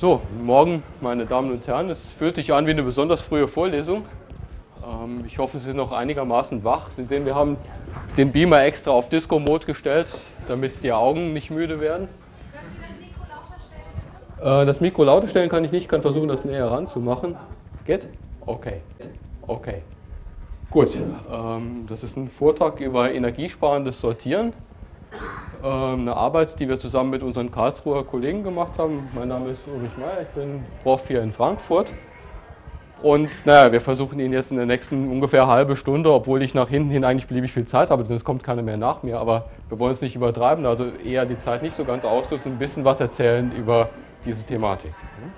So, guten Morgen, meine Damen und Herren. Es fühlt sich an wie eine besonders frühe Vorlesung. Ich hoffe, Sie sind noch einigermaßen wach. Sie sehen, wir haben den Beamer extra auf Disco-Mode gestellt, damit die Augen nicht müde werden. Können Sie das Mikro lauter stellen, bitte? Das Mikro lauter stellen kann ich nicht, kann versuchen, das näher ranzumachen. Geht? Okay. Okay. Gut, das ist ein Vortrag über energiesparendes Sortieren. Eine Arbeit, die wir zusammen mit unseren Karlsruher Kollegen gemacht haben. Mein Name ist Ulrich Meyer, ich bin Prof hier in Frankfurt. Und naja, wir versuchen Ihnen jetzt in der nächsten ungefähr halbe Stunde, obwohl ich nach hinten hin eigentlich beliebig viel Zeit habe, denn es kommt keiner mehr nach mir, aber wir wollen es nicht übertreiben, also eher die Zeit nicht so ganz ausnutzen, ein bisschen was erzählen über diese Thematik.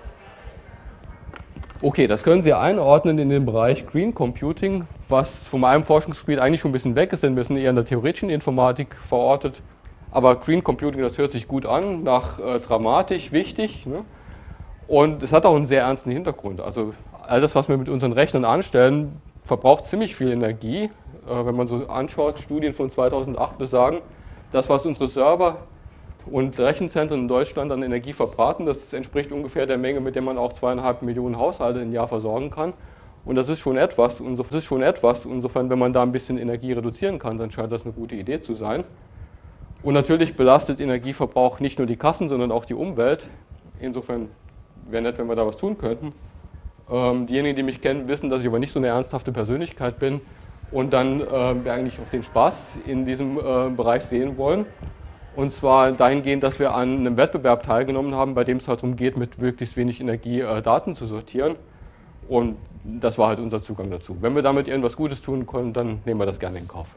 Okay, das können Sie einordnen in den Bereich Green Computing, was von meinem Forschungsgebiet eigentlich schon ein bisschen weg ist, denn wir sind eher in der theoretischen Informatik verortet. Aber Green Computing, das hört sich gut an, nach dramatisch, wichtig. Ne? Und es hat auch einen sehr ernsten Hintergrund. Also all das, was wir mit unseren Rechnern anstellen, verbraucht ziemlich viel Energie. Wenn man so anschaut, Studien von 2008 besagen, das, was unsere Server und Rechenzentren in Deutschland an Energie verbraten, das entspricht ungefähr der Menge, mit der man auch 2,5 Millionen Haushalte im Jahr versorgen kann. Und das ist schon etwas. Insofern, wenn man da ein bisschen Energie reduzieren kann, dann scheint das eine gute Idee zu sein. Und natürlich belastet Energieverbrauch nicht nur die Kassen, sondern auch die Umwelt. Insofern wäre nett, wenn wir da was tun könnten. Diejenigen, die mich kennen, wissen, dass ich aber nicht so eine ernsthafte Persönlichkeit bin und dann wir eigentlich auch den Spaß in diesem Bereich sehen wollen. Und zwar dahingehend, dass wir an einem Wettbewerb teilgenommen haben, bei dem es halt darum geht, mit möglichst wenig Energie Daten zu sortieren. Und das war halt unser Zugang dazu. Wenn wir damit irgendwas Gutes tun können, dann nehmen wir das gerne in Kauf.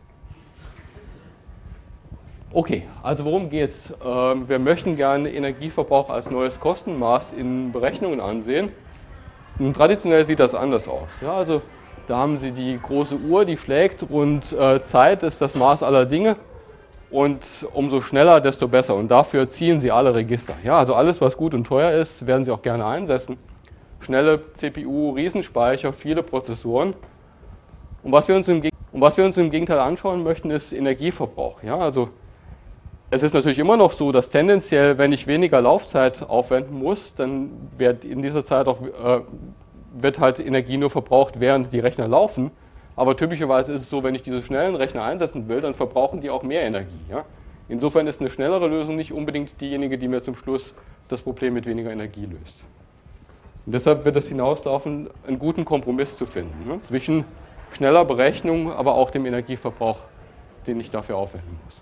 Okay, also worum geht's? Wir möchten gerne Energieverbrauch als neues Kostenmaß in Berechnungen ansehen. Nun, traditionell sieht das anders aus. Ja, also da haben Sie die große Uhr, die schlägt und Zeit ist das Maß aller Dinge und umso schneller, desto besser. Und dafür ziehen Sie alle Register. Ja, also alles, was gut und teuer ist, werden Sie auch gerne einsetzen. Schnelle CPU, Riesenspeicher, viele Prozessoren. Und was wir uns im Gegenteil anschauen möchten, ist Energieverbrauch. Ja, also es ist natürlich immer noch so, dass tendenziell, wenn ich weniger Laufzeit aufwenden muss, dann wird in dieser Zeit auch wird halt Energie nur verbraucht, während die Rechner laufen. Aber typischerweise ist es so, wenn ich diese schnellen Rechner einsetzen will, dann verbrauchen die auch mehr Energie. Ja? Insofern ist eine schnellere Lösung nicht unbedingt diejenige, die mir zum Schluss das Problem mit weniger Energie löst. Und deshalb wird es hinauslaufen, einen guten Kompromiss zu finden, ne? Zwischen schneller Berechnung, aber auch dem Energieverbrauch, den ich dafür aufwenden muss.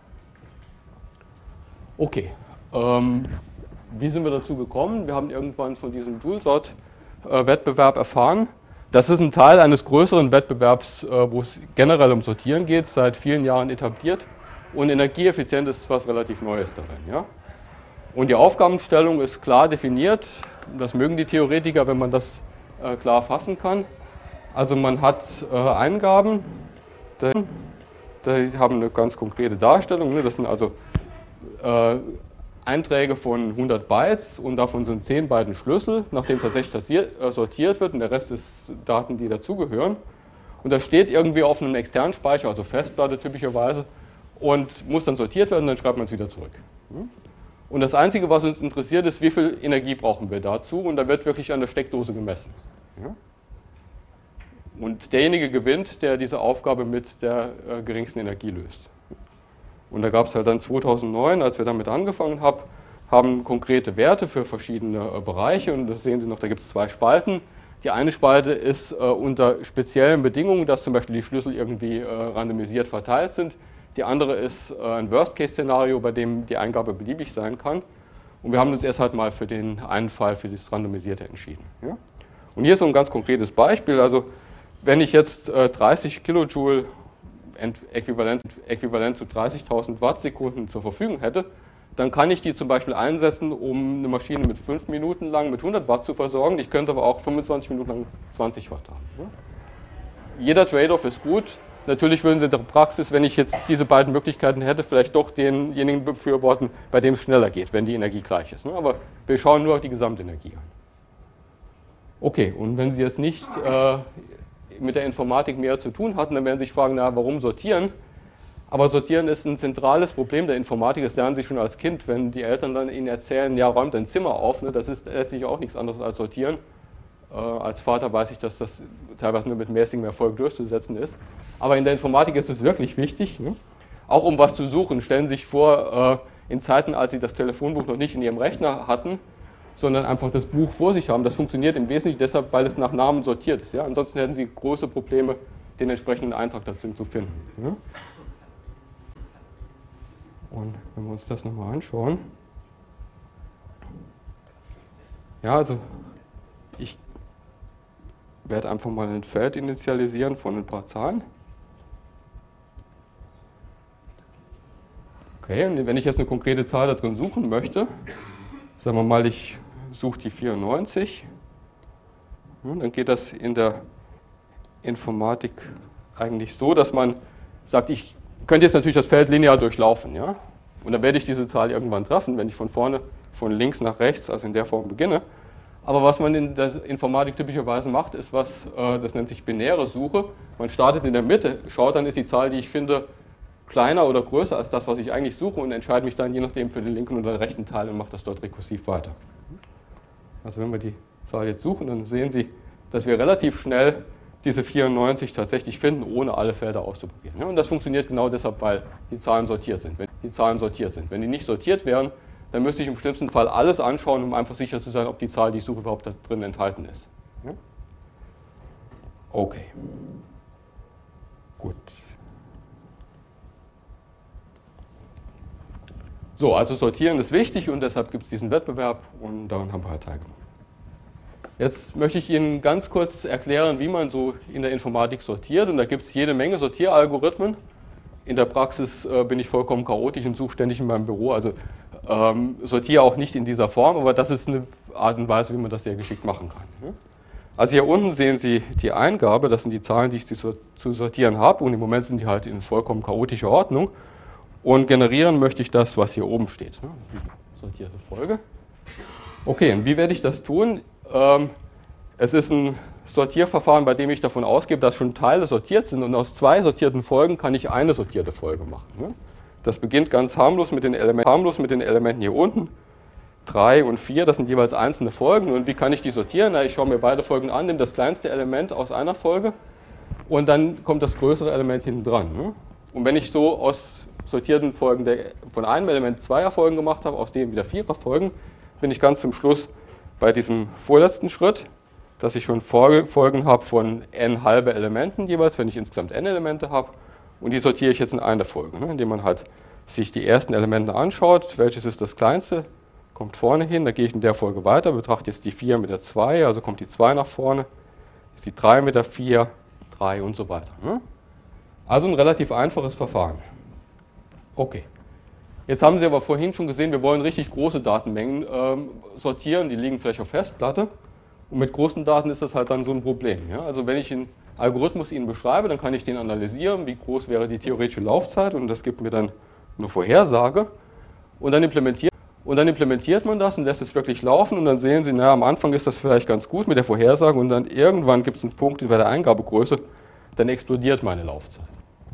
Okay, wie sind wir dazu gekommen? Wir haben irgendwann von diesem Joule-Sort-Wettbewerb erfahren. Das ist ein Teil eines größeren Wettbewerbs, wo es generell um Sortieren geht, seit vielen Jahren etabliert. Und energieeffizient ist was relativ Neues darin. Ja? Und die Aufgabenstellung ist klar definiert. Das mögen die Theoretiker, wenn man das klar fassen kann. Also man hat Eingaben, die haben eine ganz konkrete Darstellung. Ne? Das sind also Einträge von 100 Bytes und davon sind 10 Byte ein Schlüssel, nachdem tatsächlich sortiert wird und der Rest ist Daten, die dazugehören. Und das steht irgendwie auf einem externen Speicher, also Festplatte typischerweise, und muss dann sortiert werden und dann schreibt man es wieder zurück. Und das Einzige, was uns interessiert, ist, wie viel Energie brauchen wir dazu, und da wird wirklich an der Steckdose gemessen. Und derjenige gewinnt, der diese Aufgabe mit der geringsten Energie löst. Und da gab es halt dann 2009, als wir damit angefangen haben konkrete Werte für verschiedene Bereiche. Und das sehen Sie noch, da gibt es 2 Spalten. Die eine Spalte ist unter speziellen Bedingungen, dass zum Beispiel die Schlüssel irgendwie randomisiert verteilt sind. Die andere ist ein Worst-Case-Szenario, bei dem die Eingabe beliebig sein kann. Und wir haben uns erst halt mal für den einen Fall, für das Randomisierte entschieden. Ja? Und hier ist so ein ganz konkretes Beispiel. Also wenn ich jetzt 30 Kilojoule äquivalent zu 30.000 Wattsekunden zur Verfügung hätte, dann kann ich die zum Beispiel einsetzen, um eine Maschine mit 5 Minuten lang mit 100 Watt zu versorgen. Ich könnte aber auch 25 Minuten lang 20 Watt haben. Jeder Trade-off ist gut. Natürlich würden Sie in der Praxis, wenn ich jetzt diese beiden Möglichkeiten hätte, vielleicht doch denjenigen befürworten, bei dem es schneller geht, wenn die Energie gleich ist. Aber wir schauen nur auf die Gesamtenergie an. Okay, und wenn Sie jetzt nicht mit der Informatik mehr zu tun hatten, dann werden Sie sich fragen, na, warum sortieren? Aber Sortieren ist ein zentrales Problem der Informatik, das lernen Sie schon als Kind, wenn die Eltern dann Ihnen erzählen, ja, räumt dein Zimmer auf, ne? Das ist letztlich auch nichts anderes als Sortieren. Als Vater weiß ich, dass das teilweise nur mit mäßigem Erfolg durchzusetzen ist. Aber in der Informatik ist es wirklich wichtig, ne? Auch um was zu suchen. Stellen Sie sich vor, in Zeiten, als Sie das Telefonbuch noch nicht in Ihrem Rechner hatten, sondern einfach das Buch vor sich haben. Das funktioniert im Wesentlichen deshalb, weil es nach Namen sortiert ist. Ja? Ansonsten hätten Sie große Probleme, den entsprechenden Eintrag dazu zu finden. Ja? Und wenn wir uns das nochmal anschauen. Ja, also ich werde einfach mal ein Feld initialisieren von ein paar Zahlen. Okay, und wenn ich jetzt eine konkrete Zahl da drin suchen möchte, sagen wir mal, ich suche die 94, dann geht das in der Informatik eigentlich so, dass man sagt, ich könnte jetzt natürlich das Feld linear durchlaufen. Ja? Und dann werde ich diese Zahl irgendwann treffen, wenn ich von vorne, von links nach rechts, also in der Form beginne. Aber was man in der Informatik typischerweise macht, ist was, das nennt sich binäre Suche. Man startet in der Mitte, schaut, dann ist die Zahl, die ich finde, kleiner oder größer als das, was ich eigentlich suche und entscheide mich dann je nachdem für den linken oder den rechten Teil und mache das dort rekursiv weiter. Also wenn wir die Zahl jetzt suchen, dann sehen Sie, dass wir relativ schnell diese 94 tatsächlich finden, ohne alle Felder auszuprobieren. Ja, und das funktioniert genau deshalb, weil die Zahlen sortiert sind. Wenn die nicht sortiert wären, dann müsste ich im schlimmsten Fall alles anschauen, um einfach sicher zu sein, ob die Zahl, die ich suche, überhaupt da drin enthalten ist. Ja? Okay. Gut. So, also sortieren ist wichtig und deshalb gibt es diesen Wettbewerb und daran haben wir halt teilgenommen. Jetzt möchte ich Ihnen ganz kurz erklären, wie man so in der Informatik sortiert, und da gibt es jede Menge Sortieralgorithmen. In der Praxis bin ich vollkommen chaotisch und suche ständig in meinem Büro, also sortiere auch nicht in dieser Form, aber das ist eine Art und Weise, wie man das sehr geschickt machen kann. Also hier unten sehen Sie die Eingabe, das sind die Zahlen, die ich zu sortieren habe, und im Moment sind die halt in vollkommen chaotischer Ordnung. Und generieren möchte ich das, was hier oben steht, ne? Die sortierte Folge. Okay, und wie werde ich das tun? Es ist ein Sortierverfahren, bei dem ich davon ausgehe, dass schon Teile sortiert sind, und aus zwei sortierten Folgen kann ich eine sortierte Folge machen. Ne? Das beginnt ganz harmlos mit den Elementen hier unten. 3 und 4, das sind jeweils einzelne Folgen. Und wie kann ich die sortieren? Na, ich schaue mir beide Folgen an, nehme das kleinste Element aus einer Folge und dann kommt das größere Element hinten dran. Ne? Und wenn ich so aus sortierten Folgen von einem Element Zweierfolgen gemacht habe, aus dem wieder Viererfolgen, bin ich ganz zum Schluss bei diesem vorletzten Schritt, dass ich schon Folgen habe von n halbe Elementen jeweils, wenn ich insgesamt n Elemente habe, und die sortiere ich jetzt in eine Folge, ne, indem man halt sich die ersten Elemente anschaut, welches ist das kleinste, kommt vorne hin, da gehe ich in der Folge weiter, betrachte jetzt die 4 mit der 2, also kommt die 2 nach vorne, ist die 3 mit der 4, 3 und so weiter. Ne? Also ein relativ einfaches Verfahren. Okay. Jetzt haben Sie aber vorhin schon gesehen, wir wollen richtig große Datenmengen sortieren, die liegen vielleicht auf Festplatte. Und mit großen Daten ist das halt dann so ein Problem. Ja? Also wenn ich einen Algorithmus Ihnen beschreibe, dann kann ich den analysieren, wie groß wäre die theoretische Laufzeit, und das gibt mir dann eine Vorhersage. Und dann implementiert man das und lässt es wirklich laufen, und dann sehen Sie, na, am Anfang ist das vielleicht ganz gut mit der Vorhersage, und dann irgendwann gibt es einen Punkt bei der Eingabegröße, dann explodiert meine Laufzeit.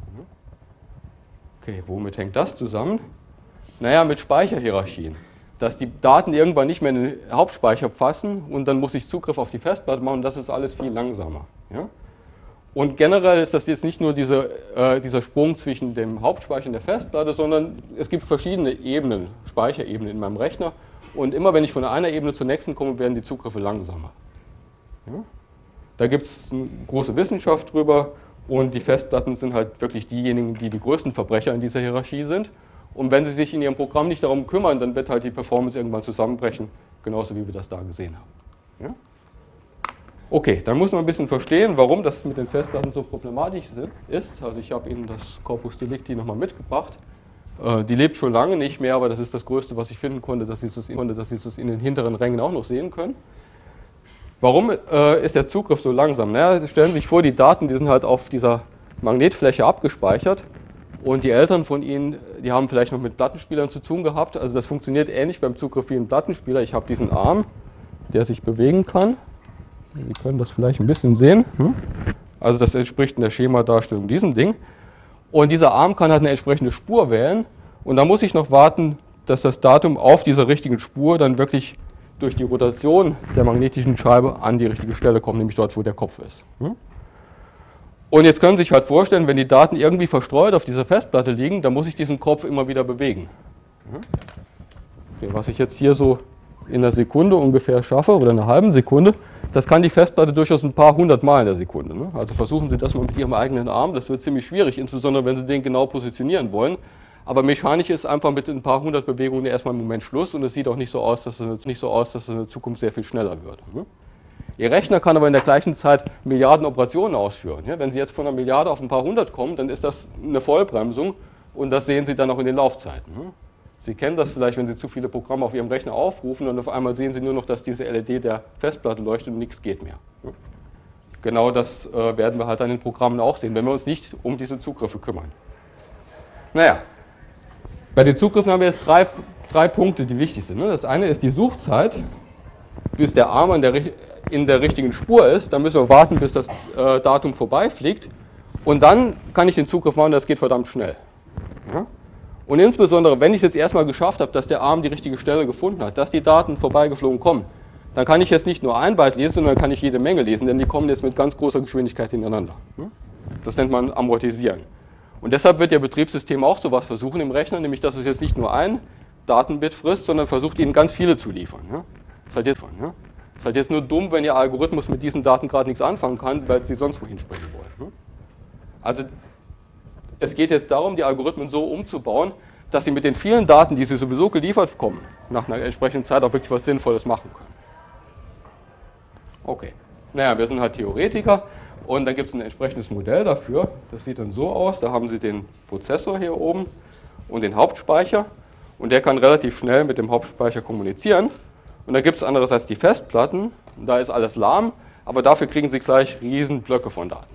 Okay, womit hängt das zusammen? Naja, mit Speicherhierarchien. Dass die Daten irgendwann nicht mehr in den Hauptspeicher passen und dann muss ich Zugriff auf die Festplatte machen, und das ist alles viel langsamer. Ja? Und generell ist das jetzt nicht nur dieser Sprung zwischen dem Hauptspeicher und der Festplatte, sondern es gibt verschiedene Ebenen, Speicherebenen in meinem Rechner, und immer wenn ich von einer Ebene zur nächsten komme, werden die Zugriffe langsamer. Ja? Da gibt es eine große Wissenschaft drüber. Und die Festplatten sind halt wirklich diejenigen, die die größten Verbrecher in dieser Hierarchie sind. Und wenn Sie sich in Ihrem Programm nicht darum kümmern, dann wird halt die Performance irgendwann zusammenbrechen, genauso wie wir das da gesehen haben. Ja? Okay, dann muss man ein bisschen verstehen, warum das mit den Festplatten so problematisch ist. Also ich habe Ihnen das Corpus Delicti nochmal mitgebracht. Die lebt schon lange nicht mehr, aber das ist das Größte, was ich finden konnte, dass Sie das in den hinteren Rängen auch noch sehen können. Warum ist der Zugriff so langsam? Naja, stellen Sie sich vor, die Daten, die sind halt auf dieser Magnetfläche abgespeichert, und die Eltern von Ihnen, die haben vielleicht noch mit Plattenspielern zu tun gehabt. Also das funktioniert ähnlich beim Zugriff wie ein Plattenspieler. Ich habe diesen Arm, der sich bewegen kann. Sie können das vielleicht ein bisschen sehen. Also das entspricht in der Schemadarstellung diesem Ding. Und dieser Arm kann halt eine entsprechende Spur wählen. Und da muss ich noch warten, dass das Datum auf dieser richtigen Spur dann wirklich durch die Rotation der magnetischen Scheibe an die richtige Stelle kommt, nämlich dort, wo der Kopf ist. Und jetzt können Sie sich halt vorstellen, wenn die Daten irgendwie verstreut auf dieser Festplatte liegen, dann muss ich diesen Kopf immer wieder bewegen. Okay, was ich jetzt hier so in einer Sekunde ungefähr schaffe oder einer halben Sekunde, das kann die Festplatte durchaus ein paar hundert Mal in der Sekunde. Also versuchen Sie das mal mit Ihrem eigenen Arm, das wird ziemlich schwierig, insbesondere wenn Sie den genau positionieren wollen. Aber mechanisch ist einfach mit ein paar hundert Bewegungen erstmal im Moment Schluss und es sieht auch nicht so aus, dass es in der Zukunft sehr viel schneller wird. Ihr Rechner kann aber in der gleichen Zeit Milliarden Operationen ausführen. Wenn Sie jetzt von einer Milliarde auf ein paar hundert kommen, dann ist das eine Vollbremsung und das sehen Sie dann auch in den Laufzeiten. Sie kennen das vielleicht, wenn Sie zu viele Programme auf Ihrem Rechner aufrufen und auf einmal sehen Sie nur noch, dass diese LED der Festplatte leuchtet und nichts geht mehr. Genau das werden wir halt an den Programmen auch sehen, wenn wir uns nicht um diese Zugriffe kümmern. Naja, bei den Zugriffen haben wir jetzt drei Punkte, die wichtig sind. Das eine ist die Suchzeit, bis der Arm in der richtigen Spur ist. Dann müssen wir warten, bis das Datum vorbeifliegt. Und dann kann ich den Zugriff machen, das geht verdammt schnell. Und insbesondere, wenn ich es jetzt erstmal geschafft habe, dass der Arm die richtige Stelle gefunden hat, dass die Daten vorbeigeflogen kommen, dann kann ich jetzt nicht nur ein Byte lesen, sondern kann ich jede Menge lesen, denn die kommen jetzt mit ganz großer Geschwindigkeit hintereinander. Das nennt man Amortisieren. Und deshalb wird Ihr Betriebssystem auch sowas versuchen im Rechner, nämlich dass es jetzt nicht nur ein Datenbit frisst, sondern versucht Ihnen ganz viele zu liefern. Das ist halt jetzt nur dumm, wenn Ihr Algorithmus mit diesen Daten gerade nichts anfangen kann, weil Sie sonst wohin springen wollen. Also es geht jetzt darum, die Algorithmen so umzubauen, dass Sie mit den vielen Daten, die Sie sowieso geliefert bekommen, nach einer entsprechenden Zeit auch wirklich was Sinnvolles machen können. Okay, naja, wir sind halt Theoretiker. Und dann gibt es ein entsprechendes Modell dafür. Das sieht dann so aus. Da haben Sie den Prozessor hier oben und den Hauptspeicher. Und der kann relativ schnell mit dem Hauptspeicher kommunizieren. Und dann gibt es andererseits die Festplatten. Und da ist alles lahm. Aber dafür kriegen Sie gleich riesen Blöcke von Daten.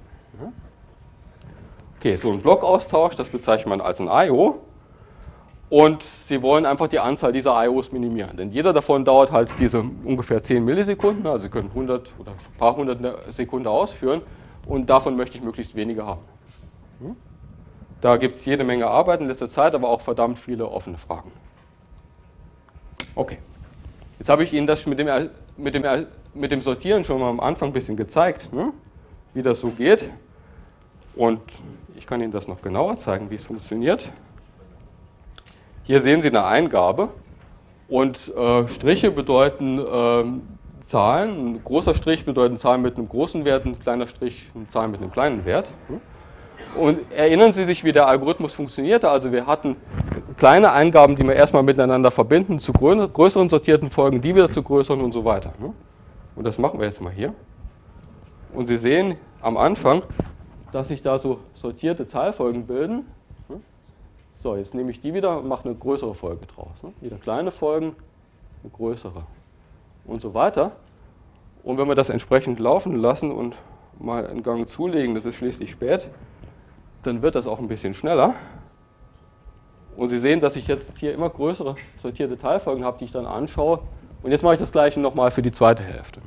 Okay, so ein Blockaustausch, das bezeichnet man als ein I.O. Und Sie wollen einfach die Anzahl dieser I.O.s minimieren. Denn jeder davon dauert halt diese ungefähr 10 Millisekunden. Also Sie können 100 oder ein paar hundert Sekunden ausführen. Und davon möchte ich möglichst wenige haben. Da gibt es jede Menge Arbeit in letzter Zeit, aber auch verdammt viele offene Fragen. Okay. Jetzt habe ich Ihnen das mit dem Sortieren schon mal am Anfang ein bisschen gezeigt, wie das so geht. Und ich kann Ihnen das noch genauer zeigen, wie es funktioniert. Hier sehen Sie eine Eingabe und Striche bedeuten Zahlen. Ein großer Strich bedeutet Zahlen mit einem großen Wert, ein kleiner Strich Zahlen mit einem kleinen Wert. Und erinnern Sie sich, wie der Algorithmus funktionierte? Also wir hatten kleine Eingaben, die wir erstmal miteinander verbinden, zu größeren sortierten Folgen, die wieder zu größeren und so weiter. Und das machen wir jetzt mal hier. Und Sie sehen am Anfang, dass sich da so sortierte Zahlfolgen bilden. So, jetzt nehme ich die wieder und mache eine größere Folge draus. Wieder kleine Folgen, eine größere und so weiter. Und wenn wir das entsprechend laufen lassen und mal einen Gang zulegen, das ist schließlich spät, dann wird das auch ein bisschen schneller. Und Sie sehen, dass ich jetzt hier immer größere sortierte Teilfolgen habe, die ich dann anschaue. Und jetzt mache ich das Gleiche nochmal für die zweite Hälfte.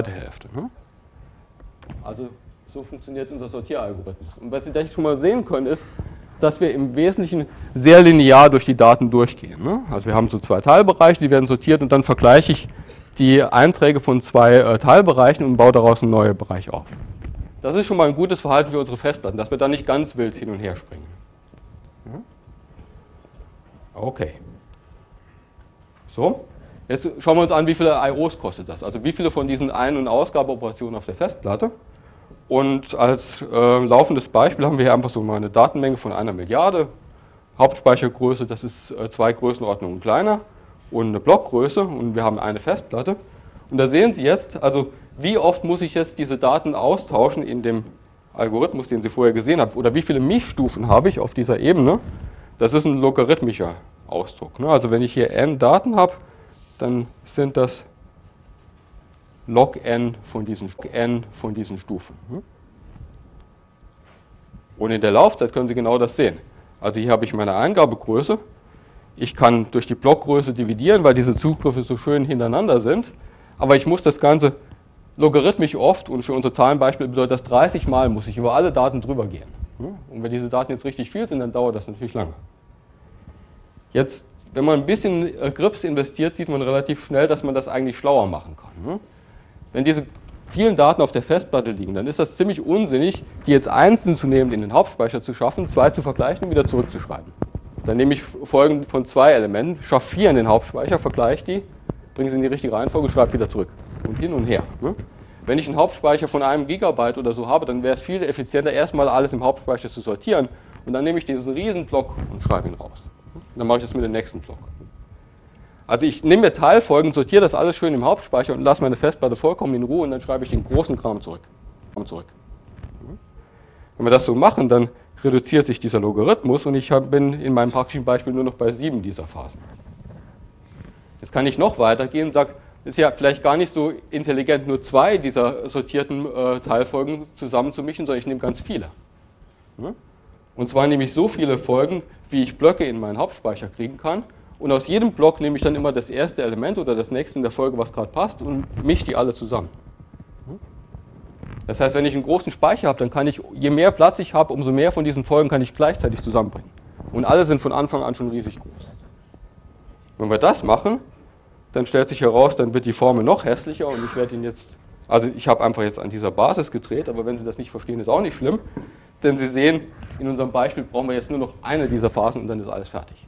Also so funktioniert unser Sortieralgorithmus. Und was Sie da schon mal sehen können, ist, dass wir im Wesentlichen sehr linear durch die Daten durchgehen. Also wir haben so zwei Teilbereiche, die werden sortiert und dann vergleiche ich die Einträge von zwei Teilbereichen und baue daraus einen neuen Bereich auf. Das ist schon mal ein gutes Verhalten für unsere Festplatten, dass wir da nicht ganz wild hin und her springen. Okay. So, jetzt schauen wir uns an, wie viele I.O.s kostet das. Also wie viele von diesen Ein- und Ausgabeoperationen auf der Festplatte. Und als laufendes Beispiel haben wir hier einfach so mal eine Datenmenge von 1 Milliarde. Hauptspeichergröße, das ist 2 Größenordnungen kleiner. Und eine Blockgröße und wir haben eine Festplatte. Und da sehen Sie jetzt, also wie oft muss ich jetzt diese Daten austauschen in dem Algorithmus, den Sie vorher gesehen haben. Oder wie viele Mischstufen habe ich auf dieser Ebene. Das ist ein logarithmischer Ausdruck. Also wenn ich hier n Daten habe, dann sind das log n von diesen Stufen. Und in der Laufzeit können Sie genau das sehen. Also hier habe ich meine Eingabegröße. Ich kann durch die Blockgröße dividieren, weil diese Zugriffe so schön hintereinander sind. Aber ich muss das Ganze logarithmisch oft, und für unser Zahlenbeispiel bedeutet das 30 Mal, muss ich über alle Daten drüber gehen. Und wenn diese Daten jetzt richtig viel sind, dann dauert das natürlich lange. Jetzt, wenn man ein bisschen Grips investiert, sieht man relativ schnell, dass man das eigentlich schlauer machen kann. Wenn diese vielen Daten auf der Festplatte liegen, dann ist das ziemlich unsinnig, die jetzt einzeln zu nehmen, in den Hauptspeicher zu schaffen, 2 zu vergleichen und wieder zurückzuschreiben. Dann nehme ich Folgen von 2 Elementen, schaffe 4 in den Hauptspeicher, vergleiche die, bringe sie in die richtige Reihenfolge und schreibe wieder zurück. Und hin und her. Wenn ich einen Hauptspeicher von 1 Gigabyte oder so habe, dann wäre es viel effizienter, erstmal alles im Hauptspeicher zu sortieren und dann nehme ich diesen riesen Block und schreibe ihn raus. Und dann mache ich das mit dem nächsten Block. Also ich nehme mir Teilfolgen, sortiere das alles schön im Hauptspeicher und lasse meine Festplatte vollkommen in Ruhe und dann schreibe ich den großen Kram zurück. Wenn wir das so machen, dann reduziert sich dieser Logarithmus und ich bin in meinem praktischen Beispiel nur noch bei 7 dieser Phasen. Jetzt kann ich noch weitergehen und sage, ist ja vielleicht gar nicht so intelligent, nur 2 dieser sortierten Teilfolgen zusammenzumischen, sondern ich nehme ganz viele. Und zwar nehme ich so viele Folgen, wie ich Blöcke in meinen Hauptspeicher kriegen kann. Und aus jedem Block nehme ich dann immer das erste Element oder das nächste in der Folge, was gerade passt, und mische die alle zusammen. Das heißt, wenn ich einen großen Speicher habe, dann kann ich, je mehr Platz ich habe, umso mehr von diesen Folgen kann ich gleichzeitig zusammenbringen. Und alle sind von Anfang an schon riesig groß. Wenn wir das machen, dann stellt sich heraus, dann wird die Formel noch hässlicher und ich werde ihn jetzt, also ich habe einfach jetzt an dieser Basis gedreht, aber wenn Sie das nicht verstehen, ist auch nicht schlimm, denn Sie sehen, in unserem Beispiel brauchen wir jetzt nur noch eine dieser Phasen und dann ist alles fertig.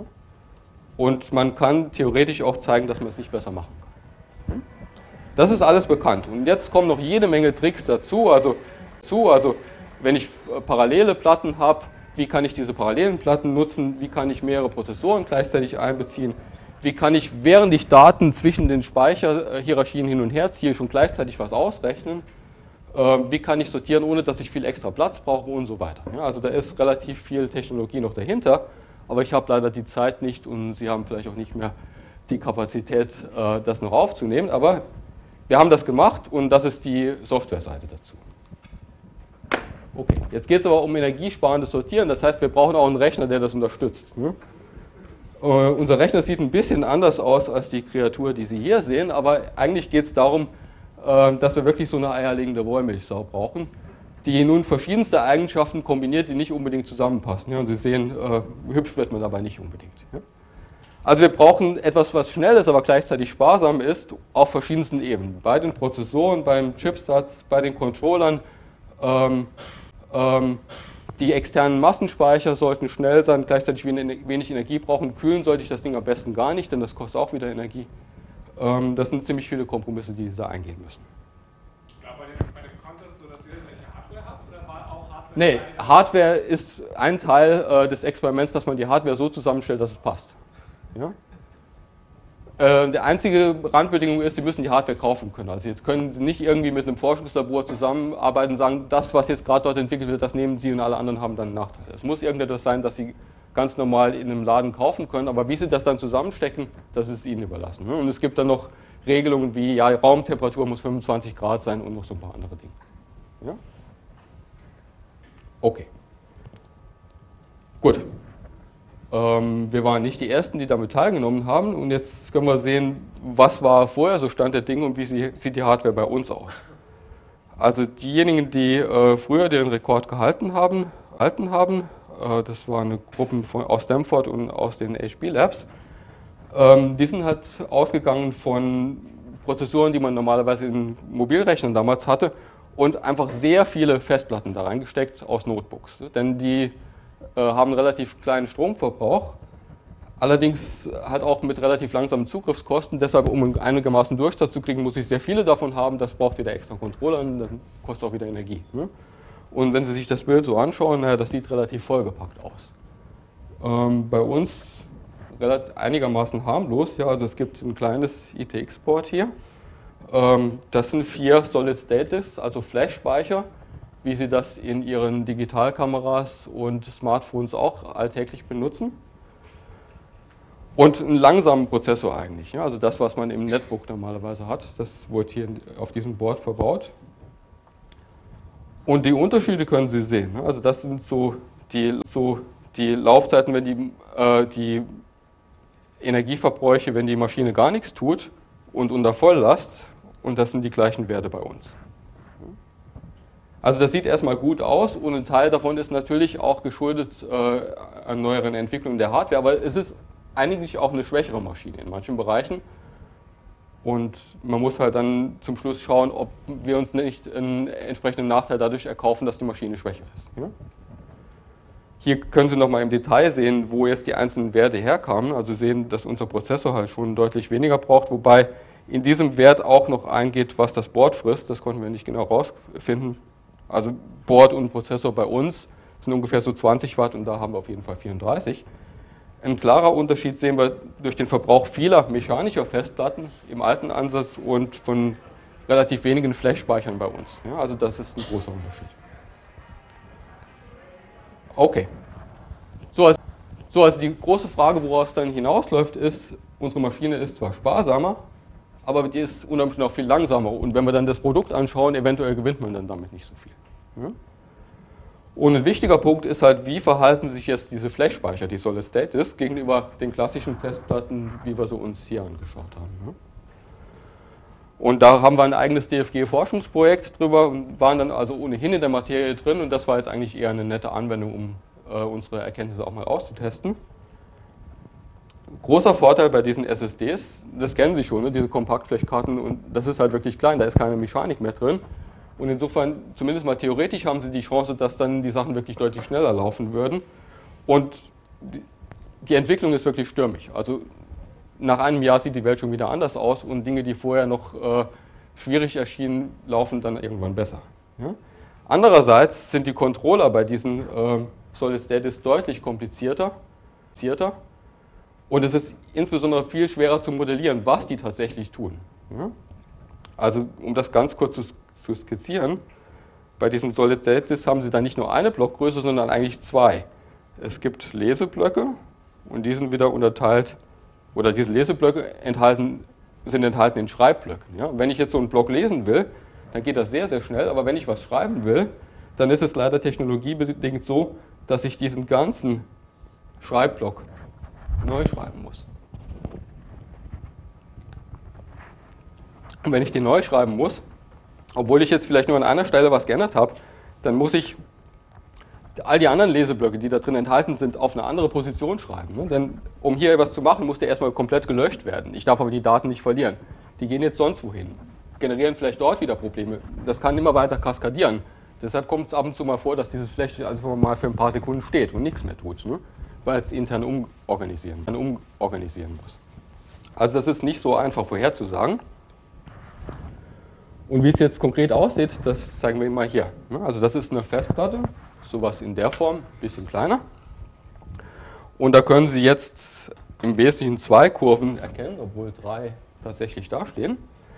Und man kann theoretisch auch zeigen, dass man es nicht besser machen kann. Das ist alles bekannt. Und jetzt kommen noch jede Menge Tricks dazu. Also wenn ich parallele Platten habe, wie kann ich diese parallelen Platten nutzen? Wie kann ich mehrere Prozessoren gleichzeitig einbeziehen? Wie kann ich, während ich Daten zwischen den Speicherhierarchien hin und her ziehe, schon gleichzeitig was ausrechnen? Wie kann ich sortieren, ohne dass ich viel extra Platz brauche und so weiter. Ja, also da ist relativ viel Technologie noch dahinter. Aber ich habe leider die Zeit nicht und Sie haben vielleicht auch nicht mehr die Kapazität, das noch aufzunehmen. Aber wir haben das gemacht und das ist die Softwareseite dazu. Okay, jetzt geht es aber um energiesparendes Sortieren. Das heißt, wir brauchen auch einen Rechner, der das unterstützt. Unser Rechner sieht ein bisschen anders aus als die Kreatur, die Sie hier sehen. Aber eigentlich geht es darum, dass wir wirklich so eine eierlegende Wollmilchsau brauchen, die nun verschiedenste Eigenschaften kombiniert, die nicht unbedingt zusammenpassen. Ja, und Sie sehen, hübsch wird man dabei nicht unbedingt. Ja. Also wir brauchen etwas, was schnell ist, aber gleichzeitig sparsam ist, auf verschiedensten Ebenen. Bei den Prozessoren, beim Chipsatz, bei den Controllern. Die externen Massenspeicher sollten schnell sein, gleichzeitig wenig Energie brauchen. Kühlen sollte ich das Ding am besten gar nicht, denn das kostet auch wieder Energie. Das sind ziemlich viele Kompromisse, die Sie da eingehen müssen. Nee, Hardware ist ein Teil des Experiments, dass man die Hardware so zusammenstellt, dass es passt. Ja? Die einzige Randbedingung ist, Sie müssen die Hardware kaufen können. Also jetzt können Sie nicht irgendwie mit einem Forschungslabor zusammenarbeiten und sagen, das, was jetzt gerade dort entwickelt wird, das nehmen Sie und alle anderen haben dann einen Nachteil. Es muss irgendetwas sein, das Sie ganz normal in einem Laden kaufen können, aber wie Sie das dann zusammenstecken, das ist Ihnen überlassen. Und es gibt dann noch Regelungen wie, ja, Raumtemperatur muss 25 Grad sein und noch so ein paar andere Dinge. Ja? Okay. Gut. Wir waren nicht die Ersten, die damit teilgenommen haben und jetzt können wir sehen, was war vorher so Stand der Dinge und wie sieht die Hardware bei uns aus. Also diejenigen, die früher den Rekord gehalten haben, das waren Gruppen aus Stanford und aus den HP Labs, die sind halt ausgegangen von Prozessoren, die man normalerweise in Mobilrechnern damals hatte und einfach sehr viele Festplatten da reingesteckt aus Notebooks, denn die haben einen relativ kleinen Stromverbrauch, allerdings halt auch mit relativ langsamen Zugriffskosten. Deshalb, um einigermaßen Durchsatz zu kriegen, muss ich sehr viele davon haben. Das braucht wieder extra Controller und dann kostet auch wieder Energie. Und wenn Sie sich das Bild so anschauen, das sieht relativ vollgepackt aus. Bei uns einigermaßen harmlos. Ja, also es gibt ein kleines ITX-Board hier. Das sind 4 Solid-State-Disks, also Flash-Speicher, wie Sie das in Ihren Digitalkameras und Smartphones auch alltäglich benutzen. Und einen langsamen Prozessor eigentlich. Ja, also das, was man im Netbook normalerweise hat, das wurde hier auf diesem Board verbaut. Und die Unterschiede können Sie sehen. Also das sind so die Laufzeiten, wenn die Energieverbräuche, wenn die Maschine gar nichts tut und unter Volllast. Und das sind die gleichen Werte bei uns. Also das sieht erstmal gut aus und ein Teil davon ist natürlich auch geschuldet an neueren Entwicklungen der Hardware, aber es ist eigentlich auch eine schwächere Maschine in manchen Bereichen. Und man muss halt dann zum Schluss schauen, ob wir uns nicht einen entsprechenden Nachteil dadurch erkaufen, dass die Maschine schwächer ist. Ja? Hier können Sie nochmal im Detail sehen, wo jetzt die einzelnen Werte herkamen. Also sehen, dass unser Prozessor halt schon deutlich weniger braucht, wobei in diesem Wert auch noch eingeht, was das Board frisst. Das konnten wir nicht genau rausfinden. Also Board und Prozessor bei uns sind ungefähr so 20 Watt und da haben wir auf jeden Fall 34. Ein klarer Unterschied sehen wir durch den Verbrauch vieler mechanischer Festplatten im alten Ansatz und von relativ wenigen Flash-Speichern bei uns. Ja, also das ist ein großer Unterschied. Okay. Also die große Frage, woraus es dann hinausläuft, ist, unsere Maschine ist zwar sparsamer, aber die ist unter Umständen auch viel langsamer. Und wenn wir dann das Produkt anschauen, eventuell gewinnt man dann damit nicht so viel. Ja? Und ein wichtiger Punkt ist halt, wie verhalten sich jetzt diese Flash-Speicher, die Solid State Disk, gegenüber den klassischen Festplatten, wie wir sie uns hier angeschaut haben. Ja? Und da haben wir ein eigenes DFG-Forschungsprojekt drüber und waren dann also ohnehin in der Materie drin und das war jetzt eigentlich eher eine nette Anwendung, um unsere Erkenntnisse auch mal auszutesten. Großer Vorteil bei diesen SSDs, das kennen Sie schon, ne, diese Kompaktflashkarten, und das ist halt wirklich klein, da ist keine Mechanik mehr drin. Und insofern, zumindest mal theoretisch, haben Sie die Chance, dass dann die Sachen wirklich deutlich schneller laufen würden. Und die Entwicklung ist wirklich stürmisch. Also nach einem Jahr sieht die Welt schon wieder anders aus und Dinge, die vorher noch schwierig erschienen, laufen dann irgendwann besser. Ja? Andererseits sind die Controller bei diesen Solid State Disks deutlich komplizierter. Und es ist insbesondere viel schwerer zu modellieren, was die tatsächlich tun. Ja? Also um das ganz kurz zu skizzieren, bei diesen Solid State Disks haben Sie dann nicht nur eine Blockgröße, sondern eigentlich zwei. Es gibt Leseblöcke und die sind wieder unterteilt, oder diese Leseblöcke sind enthalten in Schreibblöcken. Ja? Wenn ich jetzt so einen Block lesen will, dann geht das sehr, sehr schnell, aber wenn ich was schreiben will, dann ist es leider technologiebedingt so, dass ich diesen ganzen Schreibblock neu schreiben muss. Und wenn ich den neu schreiben muss, obwohl ich jetzt vielleicht nur an einer Stelle was geändert habe, dann muss ich all die anderen Leseblöcke, die da drin enthalten sind, auf eine andere Position schreiben. Ne? Denn um hier etwas zu machen, muss der erstmal komplett gelöscht werden. Ich darf aber die Daten nicht verlieren. Die gehen jetzt sonst wohin, generieren vielleicht dort wieder Probleme. Das kann immer weiter kaskadieren. Deshalb kommt es ab und zu mal vor, dass dieses Flash also mal für ein paar Sekunden steht und nichts mehr tut, ne? Weil es intern umorganisieren muss. Also das ist nicht so einfach vorherzusagen. Und wie es jetzt konkret aussieht, das zeigen wir Ihnen mal hier. Also das ist eine Festplatte, sowas in der Form, ein bisschen kleiner. Und da können Sie jetzt im Wesentlichen zwei Kurven erkennen, obwohl drei tatsächlich dastehen.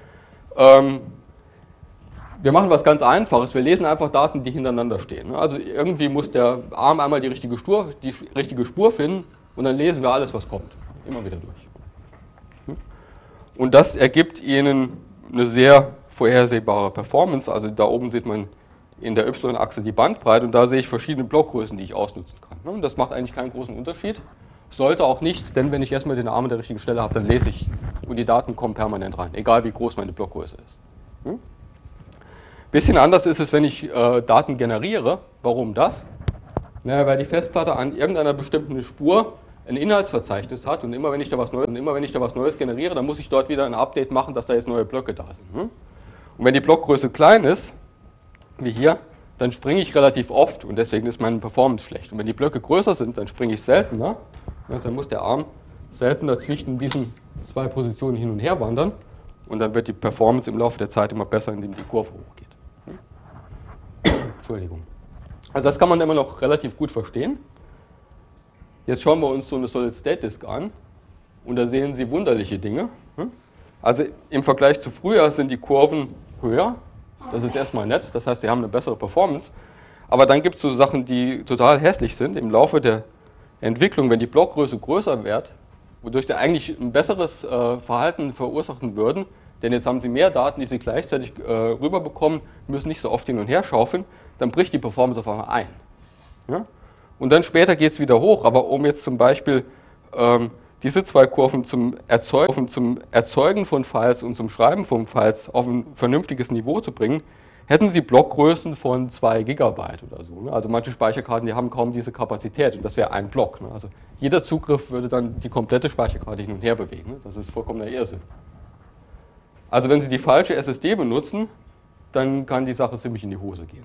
Wir machen was ganz Einfaches, wir lesen einfach Daten, die hintereinander stehen. Also irgendwie muss der Arm einmal die richtige Spur finden und dann lesen wir alles, was kommt. Immer wieder durch. Und das ergibt Ihnen eine sehr vorhersehbare Performance. Also da oben sieht man in der Y-Achse die Bandbreite und da sehe ich verschiedene Blockgrößen, die ich ausnutzen kann. Und das macht eigentlich keinen großen Unterschied. Sollte auch nicht, denn wenn ich erstmal den Arm an der richtigen Stelle habe, dann lese ich und die Daten kommen permanent rein, egal wie groß meine Blockgröße ist. Bisschen anders ist es, wenn ich Daten generiere. Warum das? Naja, weil die Festplatte an irgendeiner bestimmten Spur ein Inhaltsverzeichnis hat und immer wenn ich da was Neues generiere, dann muss ich dort wieder ein Update machen, dass da jetzt neue Blöcke da sind. Und wenn die Blockgröße klein ist, wie hier, dann springe ich relativ oft und deswegen ist meine Performance schlecht. Und wenn die Blöcke größer sind, dann springe ich seltener. Also dann muss der Arm seltener zwischen diesen zwei Positionen hin und her wandern und dann wird die Performance im Laufe der Zeit immer besser, indem die Kurve hochgeht. Entschuldigung. Also das kann man immer noch relativ gut verstehen. Jetzt schauen wir uns so eine Solid State Disk an und da sehen Sie wunderliche Dinge. Also im Vergleich zu früher sind die Kurven höher. Das ist erstmal nett, das heißt, sie haben eine bessere Performance. Aber dann gibt es so Sachen, die total hässlich sind. Im Laufe der Entwicklung, wenn die Blockgröße größer wird, wodurch sie eigentlich ein besseres Verhalten verursachen würden, denn jetzt haben Sie mehr Daten, die Sie gleichzeitig rüberbekommen, müssen nicht so oft hin und her schaufeln, dann bricht die Performance auf einmal ein. Ja? Und dann später geht es wieder hoch, aber um jetzt zum Beispiel diese zwei Kurven zum Erzeugen von Files und zum Schreiben von Files auf ein vernünftiges Niveau zu bringen, hätten Sie Blockgrößen von 2 Gigabyte oder so. Ne? Also manche Speicherkarten, die haben kaum diese Kapazität und das wäre ein Block. Ne? Also jeder Zugriff würde dann die komplette Speicherkarte hin und her bewegen. Ne? Das ist vollkommener Irrsinn. Also wenn Sie die falsche SSD benutzen, dann kann die Sache ziemlich in die Hose gehen.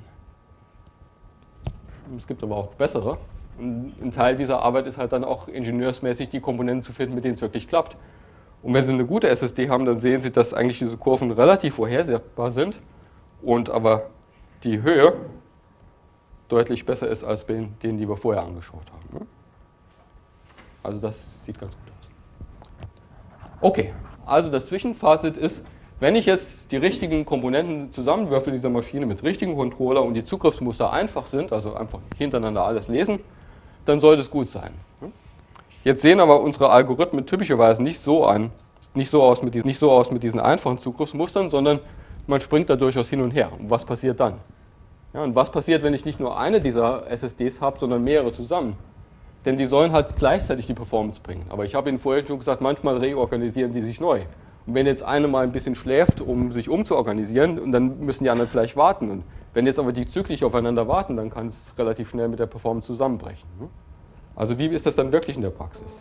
Es gibt aber auch bessere. Und ein Teil dieser Arbeit ist halt dann auch ingenieursmäßig die Komponenten zu finden, mit denen es wirklich klappt. Und wenn Sie eine gute SSD haben, dann sehen Sie, dass eigentlich diese Kurven relativ vorhersehbar sind und aber die Höhe deutlich besser ist als bei denen, die wir vorher angeschaut haben. Also das sieht ganz gut aus. Okay, also das Zwischenfazit ist, wenn ich jetzt die richtigen Komponenten zusammenwürfel in dieser Maschine mit richtigen Controller und die Zugriffsmuster einfach sind, also einfach hintereinander alles lesen, dann sollte es gut sein. Jetzt sehen aber unsere Algorithmen typischerweise nicht so aus mit diesen einfachen Zugriffsmustern, sondern man springt da durchaus hin und her. Und was passiert dann? Ja, und was passiert, wenn ich nicht nur eine dieser SSDs habe, sondern mehrere zusammen? Denn die sollen halt gleichzeitig die Performance bringen. Aber ich habe Ihnen vorher schon gesagt, manchmal reorganisieren die sich neu. Und wenn jetzt eine mal ein bisschen schläft, um sich umzuorganisieren, und dann müssen die anderen vielleicht warten. Und wenn jetzt aber die zyklisch aufeinander warten, dann kann es relativ schnell mit der Performance zusammenbrechen. Also wie ist das dann wirklich in der Praxis?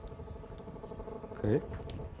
Okay.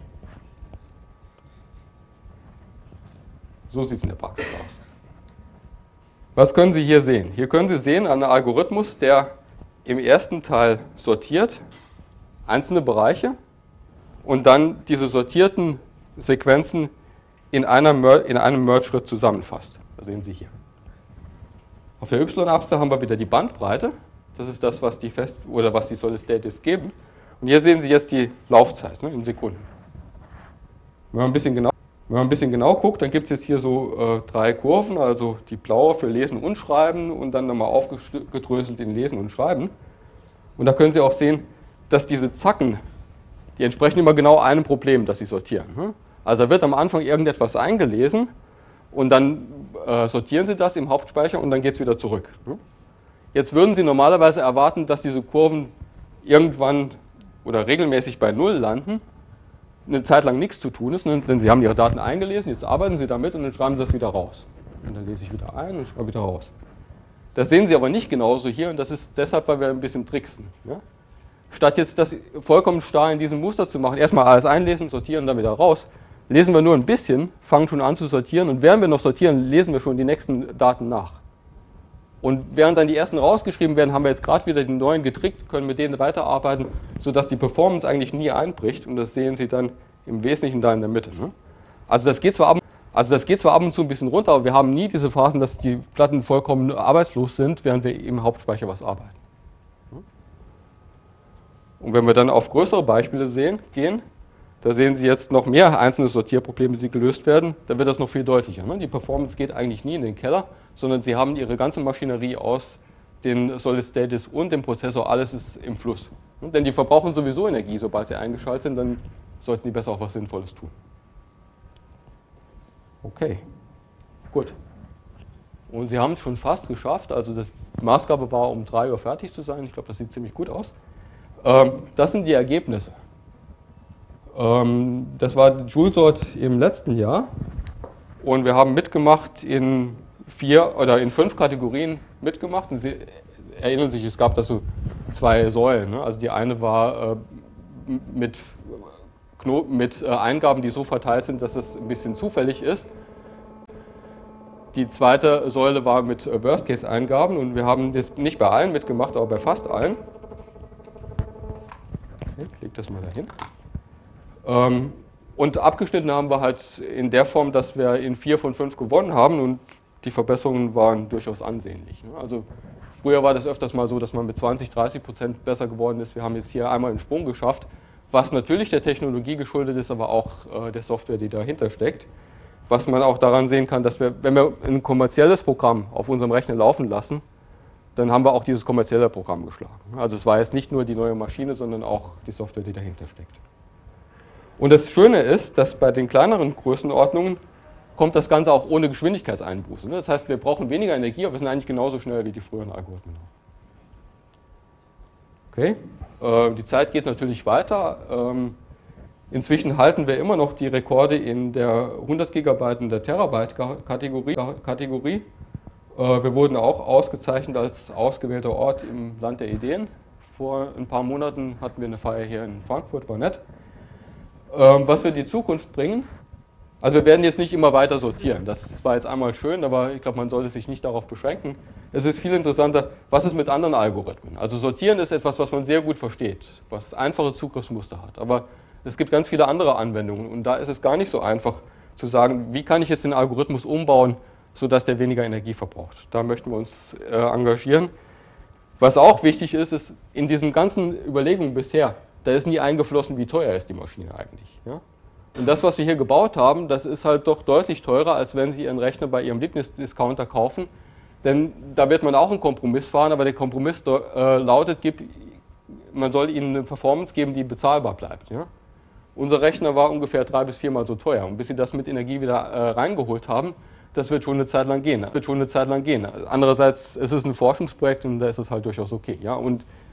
So sieht es in der Praxis aus. Was können Sie hier sehen? Hier können Sie sehen einen Algorithmus, der im ersten Teil sortiert, einzelne Bereiche, und dann diese sortierten Sequenzen in einem Merge-Schritt zusammenfasst. Das sehen Sie hier. Auf der Y-Achse haben wir wieder die Bandbreite. Das ist das, was die Solid-State geben. Und hier sehen Sie jetzt die Laufzeit in Sekunden. Wenn man ein bisschen genau guckt, dann gibt es jetzt hier so 3 Kurven, also die blaue für Lesen und Schreiben und dann nochmal aufgedröselt in Lesen und Schreiben. Und da können Sie auch sehen, dass diese Zacken, die entsprechen immer genau einem Problem, das Sie sortieren. Also da wird am Anfang irgendetwas eingelesen und dann sortieren Sie das im Hauptspeicher und dann geht es wieder zurück. Jetzt würden Sie normalerweise erwarten, dass diese Kurven irgendwann oder regelmäßig bei 0 landen, eine Zeit lang nichts zu tun ist, denn Sie haben Ihre Daten eingelesen, jetzt arbeiten Sie damit und dann schreiben Sie das wieder raus. Und dann lese ich wieder ein und schreibe wieder raus. Das sehen Sie aber nicht genauso hier und das ist deshalb, weil wir ein bisschen tricksen. Ja? Statt jetzt das vollkommen starr in diesem Muster zu machen, erstmal alles einlesen, sortieren, dann wieder raus, lesen wir nur ein bisschen, fangen schon an zu sortieren und während wir noch sortieren, lesen wir schon die nächsten Daten nach. Und während dann die ersten rausgeschrieben werden, haben wir jetzt gerade wieder die neuen getrickt, können mit denen weiterarbeiten, sodass die Performance eigentlich nie einbricht und das sehen Sie dann im Wesentlichen da in der Mitte. Also das geht zwar ab und zu ein bisschen runter, aber wir haben nie diese Phasen, dass die Platten vollkommen arbeitslos sind, während wir im Hauptspeicher was arbeiten. Und wenn wir dann auf größere Beispiele gehen, da sehen Sie jetzt noch mehr einzelne Sortierprobleme, die gelöst werden, dann wird das noch viel deutlicher. Die Performance geht eigentlich nie in den Keller, sondern Sie haben Ihre ganze Maschinerie aus den Solid States und dem Prozessor, alles ist im Fluss. Denn die verbrauchen sowieso Energie, sobald sie eingeschaltet sind, dann sollten die besser auch was Sinnvolles tun. Okay, gut. Und Sie haben es schon fast geschafft, also die Maßgabe war, um 3 Uhr fertig zu sein. Ich glaube, das sieht ziemlich gut aus. Das sind die Ergebnisse. Das war JouleSort im letzten Jahr und wir haben mitgemacht in 5 Kategorien mitgemacht. Und Sie erinnern sich, es gab da so 2 Säulen. Also die eine war mit Eingaben, die so verteilt sind, dass es ein bisschen zufällig ist. Die zweite Säule war mit Worst-Case-Eingaben und wir haben das nicht bei allen mitgemacht, aber bei fast allen. Okay, ich lege das mal dahin. Und abgeschnitten haben wir halt in der Form, dass wir in 4 von 5 gewonnen haben und die Verbesserungen waren durchaus ansehnlich. Also früher war das öfters mal so, dass man mit 20-30% besser geworden ist. Wir haben jetzt hier einmal einen Sprung geschafft, was natürlich der Technologie geschuldet ist, aber auch der Software, die dahinter steckt. Was man auch daran sehen kann, dass wir, wenn wir ein kommerzielles Programm auf unserem Rechner laufen lassen, dann haben wir auch dieses kommerzielle Programm geschlagen. Also es war jetzt nicht nur die neue Maschine, sondern auch die Software, die dahinter steckt. Und das Schöne ist, dass bei den kleineren Größenordnungen kommt das Ganze auch ohne Geschwindigkeitseinbuße. Das heißt, wir brauchen weniger Energie, aber wir sind eigentlich genauso schnell wie die früheren Algorithmen. Okay, die Zeit geht natürlich weiter. Inzwischen halten wir immer noch die Rekorde in der 100 Gigabyte und der Terabyte Kategorie. Wir wurden auch ausgezeichnet als ausgewählter Ort im Land der Ideen. Vor ein paar Monaten hatten wir eine Feier hier in Frankfurt, war nett. Was wir in die Zukunft bringen, also wir werden jetzt nicht immer weiter sortieren. Das war jetzt einmal schön, aber ich glaube, man sollte sich nicht darauf beschränken. Es ist viel interessanter, was ist mit anderen Algorithmen. Also sortieren ist etwas, was man sehr gut versteht, was einfache Zugriffsmuster hat. Aber es gibt ganz viele andere Anwendungen und da ist es gar nicht so einfach zu sagen, wie kann ich jetzt den Algorithmus umbauen, sodass der weniger Energie verbraucht. Da möchten wir uns engagieren. Was auch wichtig ist, ist in diesen ganzen Überlegungen bisher, da ist nie eingeflossen, wie teuer ist die Maschine eigentlich. Ja? Und das, was wir hier gebaut haben, das ist halt doch deutlich teurer, als wenn Sie Ihren Rechner bei Ihrem Lieblingsdiscounter kaufen. Denn da wird man auch einen Kompromiss fahren, aber der Kompromiss lautet, man soll Ihnen eine Performance geben, die bezahlbar bleibt. Ja? Unser Rechner war ungefähr 3- bis 4-mal so teuer. Und bis Sie das mit Energie wieder reingeholt haben, das wird schon eine Zeit lang gehen. Andererseits ist es ein Forschungsprojekt und da ist es halt durchaus okay. Ja? Und